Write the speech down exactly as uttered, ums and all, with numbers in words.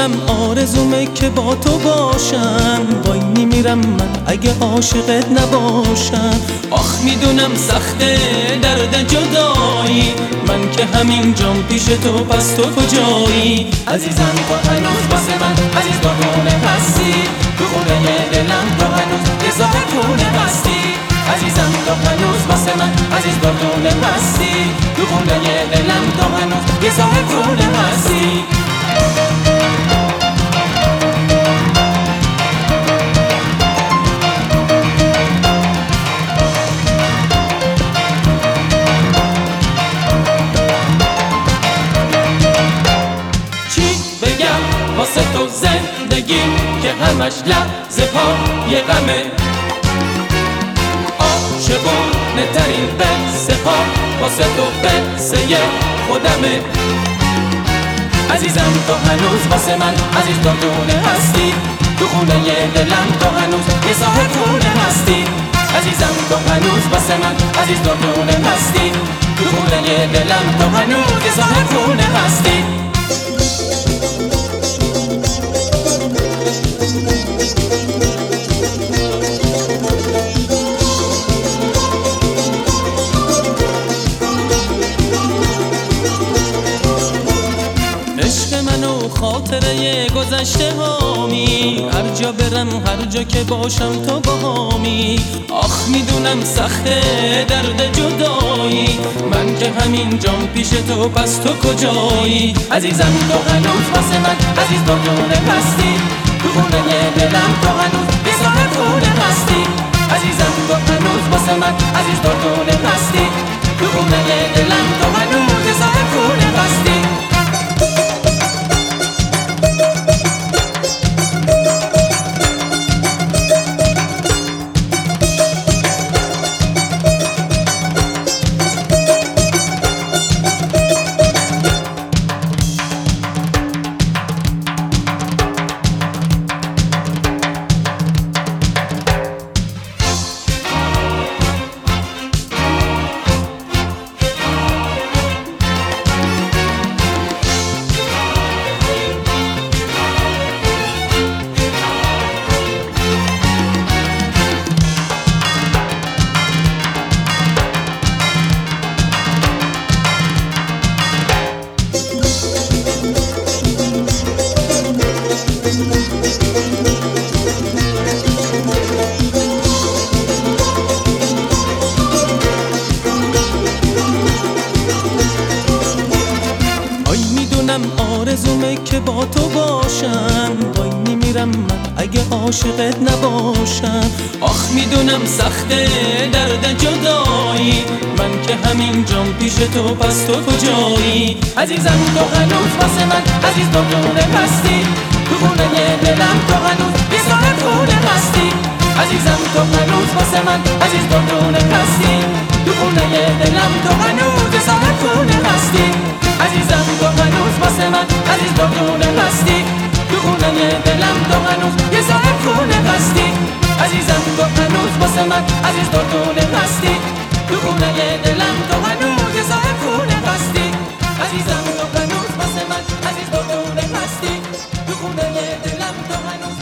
میدونم آرزومه که با تو باشم، وای نمیرم من اگه عاشقت نباشم. آخ میدونم سخته درد جدایی، من که همین جام پیش تو، پس تو کجایی؟ عزیزم تو هنوز واسه من عزیز دردونه هستی، تو خونه دلم تو هنوز یه ذره خونه هستی. عزیزم تو هنوز واسه من عزیز دردونه هستی، تو خونه دلم تو هنوز یه ذره خونه هستی. واسه تو زندگی که همش لحظه پای غمه، عاشقانه ترین قصه ها واسه تو قصه خودمه. عزیزم تو هنوز واسه من عزیز دردونه هستی، تو خونه دلم تو هنوز یه صاحب خونه هستی. عزیزم تو هنوز واسه من عزیز دردونه هستی، تو خونه دلم تو هنوز یه صاحب خونه هستی. عشق منو خاطره گذشته هامی، هر جا برم هر جا که باشم تو باهامی. آخ میدونم سخته درد جدایی، من که همین جام پیش تو، پس تو کجایی؟ عزیزم تو هنوز واسه من عزیز دردونه هستی، تو خونه دلم تو هنوز یه صاحب خونه هستی. عزیزم تو هنوز واسه من عزیز دردونه هستی، تو خونه دلم تو هنوز یه صاحب خونه هستی. آرزومه که با تو باشم، وای نمیرم من اگه عاشقت نباشم. آخ میدونم سخته درد جدایی، من که همین جام پیش تو، پس تو کجایی؟ عزیزم تو هنوز واسه من عزیز دردونه هستی، تو خونه دلم تو هنوز یه صاحب خونه هستی. عزیزم تو هنوز واسه من عزیز دردونه هستی، تو خونه دلم تو هنوز یه صاحب خونه هستی. عزیزم تو هنوز واسه من عزیز دردونه هستی، تو خونه دلم تو هنوز یه صاحب خونه هستی. عزیزم تو هنوز واسه من عزیز دردونه هستی، تو خونه دلم تو هنوز یه صاحب خونه هستی. عزیزم تو هنوز واسه من عزیز دردونه هستی، تو خونه دلم تو هنوز